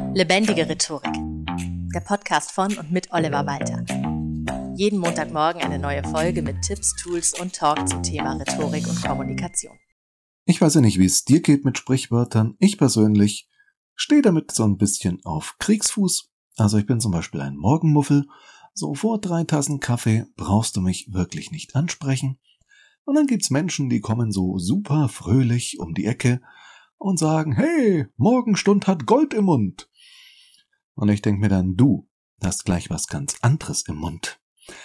Lebendige Rhetorik. Der Podcast von und mit Oliver Walter. Jeden Montagmorgen eine neue Folge mit Tipps, Tools und Talk zum Thema Rhetorik und Kommunikation. Ich weiß ja nicht, wie es dir geht mit Sprichwörtern. Ich persönlich stehe damit so ein bisschen auf Kriegsfuß. Also ich bin zum Beispiel ein Morgenmuffel. So vor 3 Tassen Kaffee brauchst du mich wirklich nicht ansprechen. Und dann gibt's Menschen, die kommen so super fröhlich um die Ecke und sagen, hey, Morgenstund hat Gold im Mund. Und ich denke mir dann, du hast gleich was ganz anderes im Mund.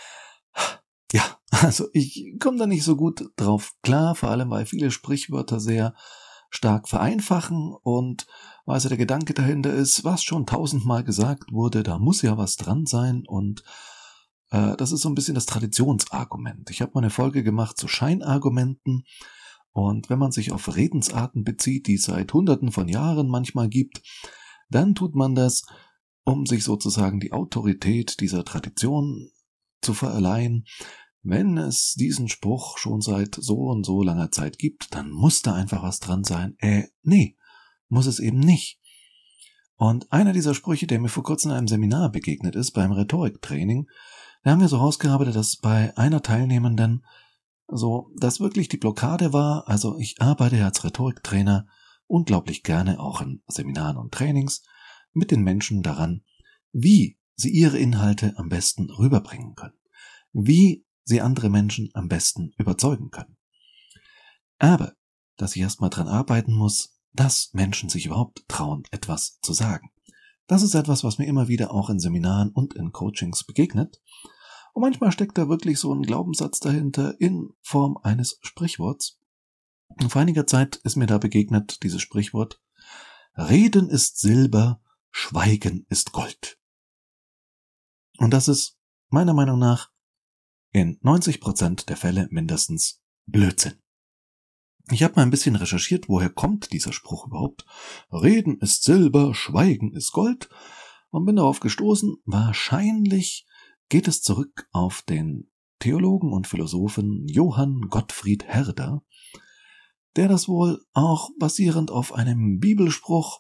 Ja, also ich komme da nicht so gut drauf klar, vor allem weil viele Sprichwörter sehr stark vereinfachen und weil der Gedanke dahinter ist, was schon 1000-mal gesagt wurde, da muss ja was dran sein und das ist so ein bisschen das Traditionsargument. Ich habe mal eine Folge gemacht zu Scheinargumenten und wenn man sich auf Redensarten bezieht, die es seit Hunderten von Jahren manchmal gibt, dann tut man das, um sich sozusagen die Autorität dieser Tradition zu verleihen. Wenn es diesen Spruch schon seit so und so langer Zeit gibt, dann muss da einfach was dran sein. Nee, muss es eben nicht. Und einer dieser Sprüche, der mir vor kurzem in einem Seminar begegnet ist, beim Rhetoriktraining, da haben wir so rausgearbeitet, dass bei einer Teilnehmenden so, dass wirklich die Blockade war, also ich arbeite ja als Rhetoriktrainer unglaublich gerne auch in Seminaren und Trainings mit den Menschen daran, wie sie ihre Inhalte am besten rüberbringen können, wie sie andere Menschen am besten überzeugen können. Aber, dass ich erstmal dran arbeiten muss, dass Menschen sich überhaupt trauen, etwas zu sagen. Das ist etwas, was mir immer wieder auch in Seminaren und in Coachings begegnet. Und manchmal steckt da wirklich so ein Glaubenssatz dahinter in Form eines Sprichworts. Und vor einiger Zeit ist mir da begegnet dieses Sprichwort: Reden ist Silber, Schweigen ist Gold. Und das ist meiner Meinung nach in 90% der Fälle mindestens Blödsinn. Ich habe mal ein bisschen recherchiert, woher kommt dieser Spruch überhaupt. Reden ist Silber, Schweigen ist Gold. Und bin darauf gestoßen, wahrscheinlich geht es zurück auf den Theologen und Philosophen Johann Gottfried Herder, der das wohl auch basierend auf einem Bibelspruch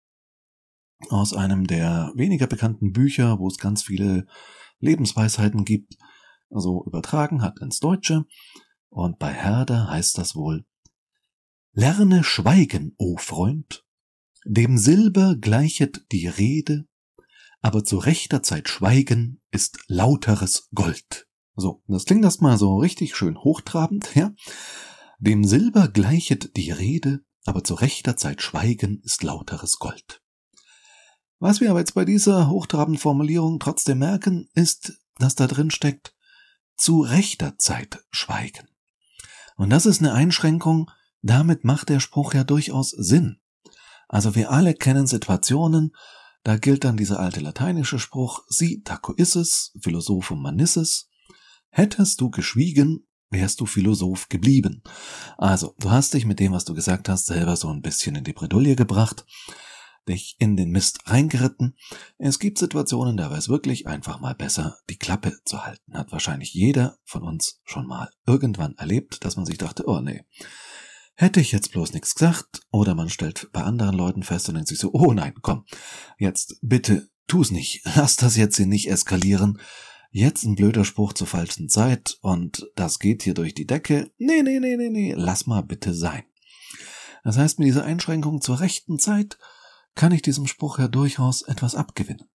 aus einem der weniger bekannten Bücher, wo es ganz viele Lebensweisheiten gibt, so übertragen hat ins Deutsche. Und bei Herder heißt das wohl: Lerne schweigen, o Freund, dem Silber gleichet die Rede, aber zu rechter Zeit schweigen ist lauteres Gold. So, das klingt erstmal so richtig schön hochtrabend, ja? Dem Silber gleichet die Rede, aber zu rechter Zeit schweigen ist lauteres Gold. Was wir aber jetzt bei dieser hochtrabenden Formulierung trotzdem merken, ist, dass da drin steckt, zu rechter Zeit schweigen. Und das ist eine Einschränkung, damit macht der Spruch ja durchaus Sinn. Also wir alle kennen Situationen, da gilt dann dieser alte lateinische Spruch, si taco isses, philosophum manisses, hättest du geschwiegen, wärst du Philosoph geblieben. Also, du hast dich mit dem, was du gesagt hast, selber so ein bisschen in die Bredouille gebracht, dich in den Mist reingeritten. Es gibt Situationen, da wäre es wirklich einfach mal besser, die Klappe zu halten. Hat wahrscheinlich jeder von uns schon mal irgendwann erlebt, dass man sich dachte, oh nee, hätte ich jetzt bloß nichts gesagt, oder man stellt bei anderen Leuten fest und denkt sich so, oh nein, komm, jetzt bitte tu's nicht, lass das jetzt hier nicht eskalieren, jetzt ein blöder Spruch zur falschen Zeit und das geht hier durch die Decke, nee, lass mal bitte sein. Das heißt, mit dieser Einschränkung zur rechten Zeit kann ich diesem Spruch ja durchaus etwas abgewinnen.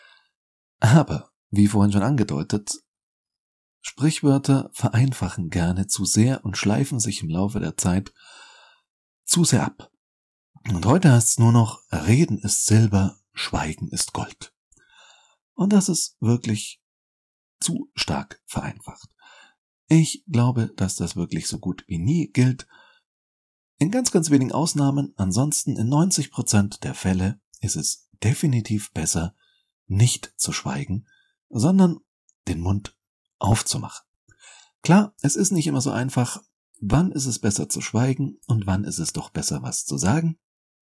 Aber, wie vorhin schon angedeutet, Sprichwörter vereinfachen gerne zu sehr und schleifen sich im Laufe der Zeit zu sehr ab. Und heute heißt es nur noch, Reden ist Silber, Schweigen ist Gold. Und das ist wirklich zu stark vereinfacht. Ich glaube, dass das wirklich so gut wie nie gilt. In ganz, ganz wenigen Ausnahmen, ansonsten in 90% der Fälle ist es definitiv besser, nicht zu schweigen, sondern den Mund aufzumachen. Klar, es ist nicht immer so einfach, wann ist es besser zu schweigen und wann ist es doch besser, was zu sagen.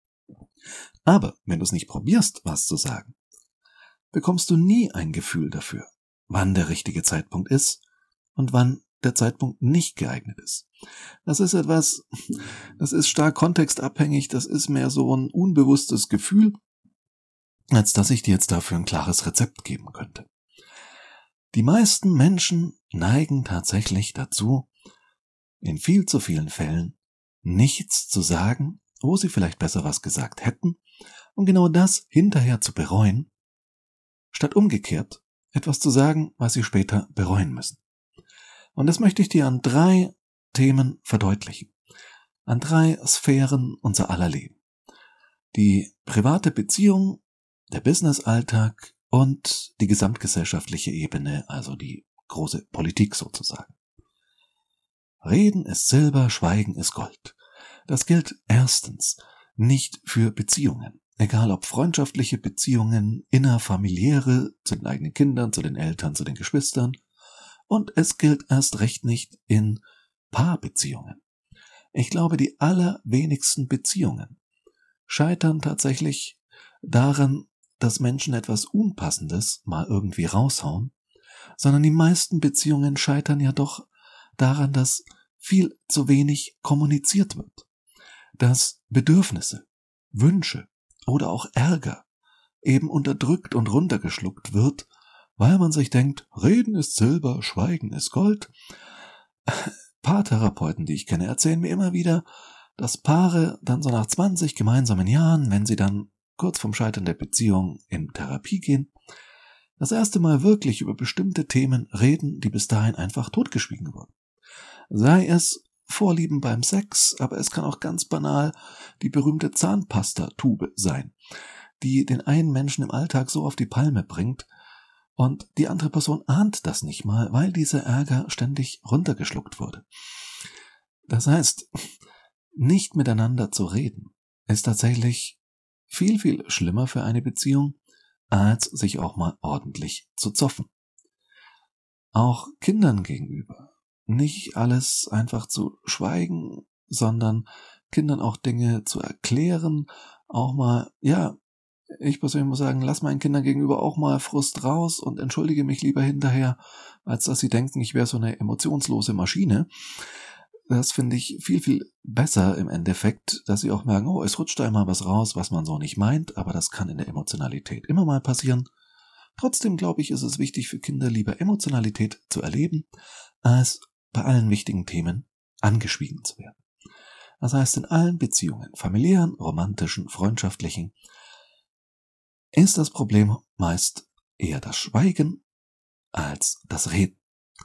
Aber wenn du es nicht probierst, was zu sagen, bekommst du nie ein Gefühl dafür, wann der richtige Zeitpunkt ist und wann der Zeitpunkt nicht geeignet ist. Das ist etwas, das ist stark kontextabhängig, das ist mehr so ein unbewusstes Gefühl, als dass ich dir jetzt dafür ein klares Rezept geben könnte. Die meisten Menschen neigen tatsächlich dazu, in viel zu vielen Fällen nichts zu sagen, wo sie vielleicht besser was gesagt hätten, und genau das hinterher zu bereuen, statt umgekehrt etwas zu sagen, was sie später bereuen müssen. Und das möchte ich dir an 3 Themen verdeutlichen, an 3 Sphären unser aller Leben. Die private Beziehung, der Business-Alltag und die gesamtgesellschaftliche Ebene, also die große Politik sozusagen. Reden ist Silber, Schweigen ist Gold. Das gilt erstens nicht für Beziehungen, egal ob freundschaftliche Beziehungen, innerfamiliäre, zu den eigenen Kindern, zu den Eltern, zu den Geschwistern, und es gilt erst recht nicht in Paarbeziehungen. Ich glaube, die allerwenigsten Beziehungen scheitern tatsächlich daran, dass Menschen etwas Unpassendes mal irgendwie raushauen, sondern die meisten Beziehungen scheitern ja doch daran, dass viel zu wenig kommuniziert wird, dass Bedürfnisse, Wünsche oder auch Ärger eben unterdrückt und runtergeschluckt wird, weil man sich denkt, Reden ist Silber, Schweigen ist Gold. Paartherapeuten, die ich kenne, erzählen mir immer wieder, dass Paare dann so nach 20 gemeinsamen Jahren, wenn sie dann kurz vorm Scheitern der Beziehung in Therapie gehen, das erste Mal wirklich über bestimmte Themen reden, die bis dahin einfach totgeschwiegen wurden. Sei es Vorlieben beim Sex, aber es kann auch ganz banal die berühmte Zahnpastatube sein, die den einen Menschen im Alltag so auf die Palme bringt und die andere Person ahnt das nicht mal, weil dieser Ärger ständig runtergeschluckt wurde. Das heißt, nicht miteinander zu reden ist tatsächlich viel, viel schlimmer für eine Beziehung, als sich auch mal ordentlich zu zoffen. Auch Kindern gegenüber. Nicht alles einfach zu schweigen, sondern Kindern auch Dinge zu erklären, auch mal, ich persönlich muss sagen, lass meinen Kindern gegenüber auch mal Frust raus und entschuldige mich lieber hinterher, als dass sie denken, ich wäre so eine emotionslose Maschine. Das finde ich viel, viel besser im Endeffekt, dass sie auch merken, oh, es rutscht da immer was raus, was man so nicht meint, aber das kann in der Emotionalität immer mal passieren. Trotzdem glaube ich, ist es wichtig für Kinder, lieber Emotionalität zu erleben, als bei allen wichtigen Themen angeschwiegen zu werden. Das heißt, in allen Beziehungen, familiären, romantischen, freundschaftlichen, ist das Problem meist eher das Schweigen als das Reden.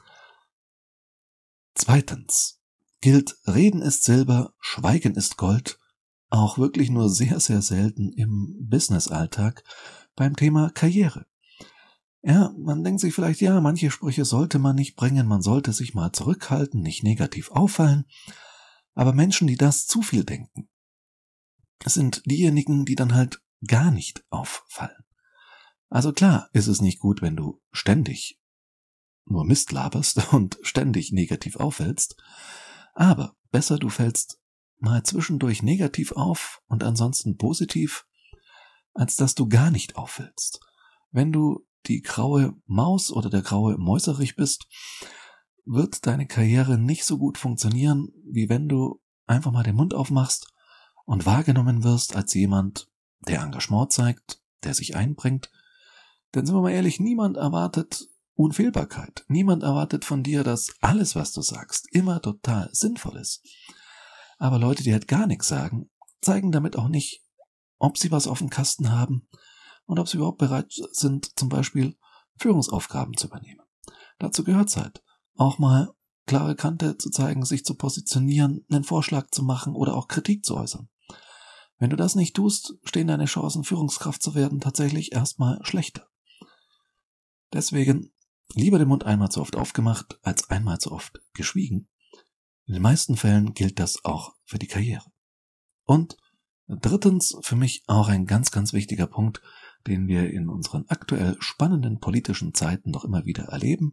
Zweitens gilt Reden ist Silber, Schweigen ist Gold, auch wirklich nur sehr, sehr selten im Business-Alltag beim Thema Karriere. Ja, man denkt sich vielleicht, manche Sprüche sollte man nicht bringen, man sollte sich mal zurückhalten, nicht negativ auffallen, aber Menschen, die das zu viel denken, sind diejenigen, die dann halt gar nicht auffallen. Also klar ist es nicht gut, wenn du ständig nur Mist laberst und ständig negativ auffällst, aber besser du fällst mal zwischendurch negativ auf und ansonsten positiv, als dass du gar nicht auffällst. Wenn du die graue Maus oder der graue Mäuserich bist, wird deine Karriere nicht so gut funktionieren, wie wenn du einfach mal den Mund aufmachst und wahrgenommen wirst als jemand, der Engagement zeigt, der sich einbringt. Denn sind wir mal ehrlich, niemand erwartet Unfehlbarkeit. Niemand erwartet von dir, dass alles, was du sagst, immer total sinnvoll ist. Aber Leute, die halt gar nichts sagen, zeigen damit auch nicht, ob sie was auf dem Kasten haben und ob sie überhaupt bereit sind, zum Beispiel Führungsaufgaben zu übernehmen. Dazu gehört es halt, auch mal klare Kante zu zeigen, sich zu positionieren, einen Vorschlag zu machen oder auch Kritik zu äußern. Wenn du das nicht tust, stehen deine Chancen, Führungskraft zu werden, tatsächlich erstmal schlechter. Deswegen lieber den Mund einmal zu oft aufgemacht, als einmal zu oft geschwiegen. In den meisten Fällen gilt das auch für die Karriere. Und drittens, für mich auch ein ganz, ganz wichtiger Punkt, den wir in unseren aktuell spannenden politischen Zeiten doch immer wieder erleben.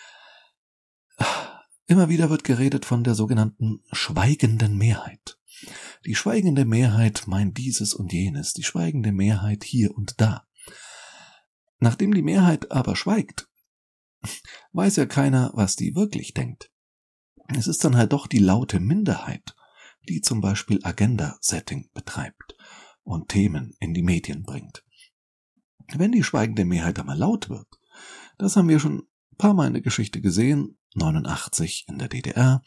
Immer wieder wird geredet von der sogenannten schweigenden Mehrheit. Die schweigende Mehrheit meint dieses und jenes, die schweigende Mehrheit hier und da. Nachdem die Mehrheit aber schweigt, weiß ja keiner, was die wirklich denkt. Es ist dann halt doch die laute Minderheit, die zum Beispiel Agenda-Setting betreibt und Themen in die Medien bringt. wenn die schweigende Mehrheit einmal laut wird, das haben wir schon ein paar Mal in der Geschichte gesehen, 89 in der DDR,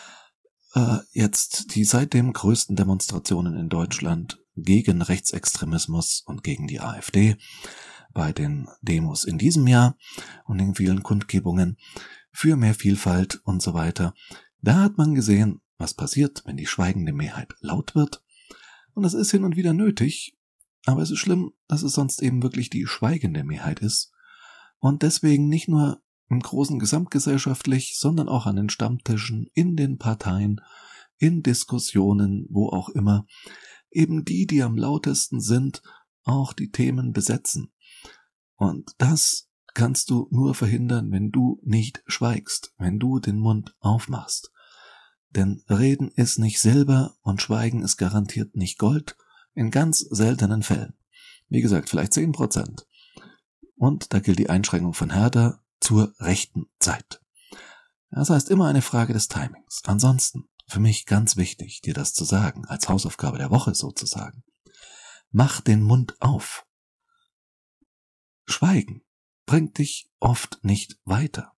jetzt die seitdem größten Demonstrationen in Deutschland gegen Rechtsextremismus und gegen die AfD, bei den Demos in diesem Jahr und den vielen Kundgebungen für mehr Vielfalt und so weiter. Da hat man gesehen, was passiert, wenn die schweigende Mehrheit laut wird. Und das ist hin und wieder nötig, aber es ist schlimm, dass es sonst eben wirklich die schweigende Mehrheit ist. Und deswegen nicht nur im großen gesamtgesellschaftlich, sondern auch an den Stammtischen, in den Parteien, in Diskussionen, wo auch immer, eben die am lautesten sind, auch die Themen besetzen. Und das kannst du nur verhindern, wenn du nicht schweigst, wenn du den Mund aufmachst. Denn Reden ist nicht Silber und Schweigen ist garantiert nicht Gold, in ganz seltenen Fällen. Wie gesagt, vielleicht 10%. Und da gilt die Einschränkung von Herder zur rechten Zeit. Das heißt immer eine Frage des Timings. Ansonsten, für mich ganz wichtig, dir das zu sagen, als Hausaufgabe der Woche sozusagen. Mach den Mund auf. Schweigen bringt dich oft nicht weiter.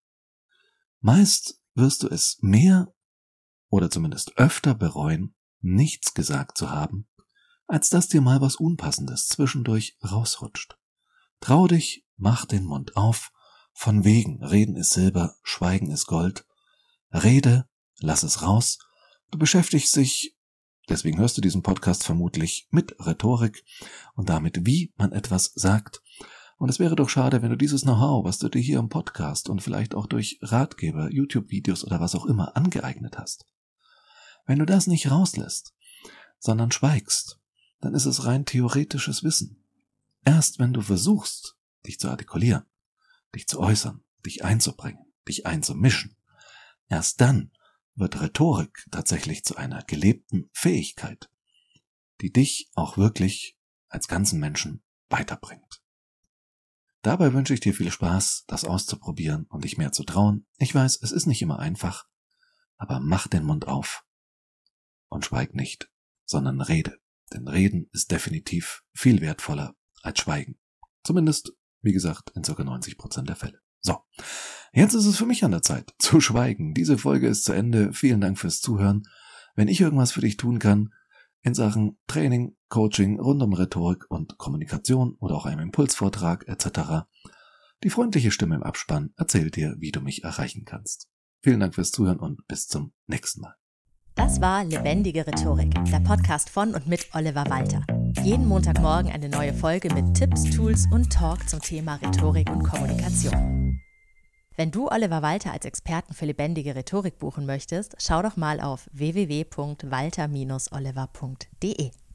Meist wirst du es mehr oder zumindest öfter bereuen, nichts gesagt zu haben, als dass dir mal was Unpassendes zwischendurch rausrutscht. Trau dich, mach den Mund auf, von wegen, Reden ist Silber, Schweigen ist Gold. Rede, lass es raus. Du beschäftigst dich, deswegen hörst du diesen Podcast vermutlich, mit Rhetorik und damit, wie man etwas sagt. Und es wäre doch schade, wenn du dieses Know-how, was du dir hier im Podcast und vielleicht auch durch Ratgeber, YouTube-Videos oder was auch immer angeeignet hast, wenn du das nicht rauslässt, sondern schweigst, dann ist es rein theoretisches Wissen. Erst wenn du versuchst, dich zu artikulieren, dich zu äußern, dich einzubringen, dich einzumischen, erst dann wird Rhetorik tatsächlich zu einer gelebten Fähigkeit, die dich auch wirklich als ganzen Menschen weiterbringt. Dabei wünsche ich dir viel Spaß, das auszuprobieren und dich mehr zu trauen. Ich weiß, es ist nicht immer einfach, aber mach den Mund auf und schweig nicht, sondern rede. Denn Reden ist definitiv viel wertvoller als Schweigen. Zumindest, wie gesagt, in ca. 90% der Fälle. So, jetzt ist es für mich an der Zeit, zu schweigen. Diese Folge ist zu Ende. Vielen Dank fürs Zuhören. Wenn ich irgendwas für dich tun kann, in Sachen Training, Coaching, rund um Rhetorik und Kommunikation oder auch einem Impulsvortrag etc., die freundliche Stimme im Abspann erzählt dir, wie du mich erreichen kannst. Vielen Dank fürs Zuhören und bis zum nächsten Mal. Das war Lebendige Rhetorik, der Podcast von und mit Oliver Walter. Jeden Montagmorgen eine neue Folge mit Tipps, Tools und Talk zum Thema Rhetorik und Kommunikation. Wenn du Oliver Walter als Experten für lebendige Rhetorik buchen möchtest, schau doch mal auf www.walter-oliver.de.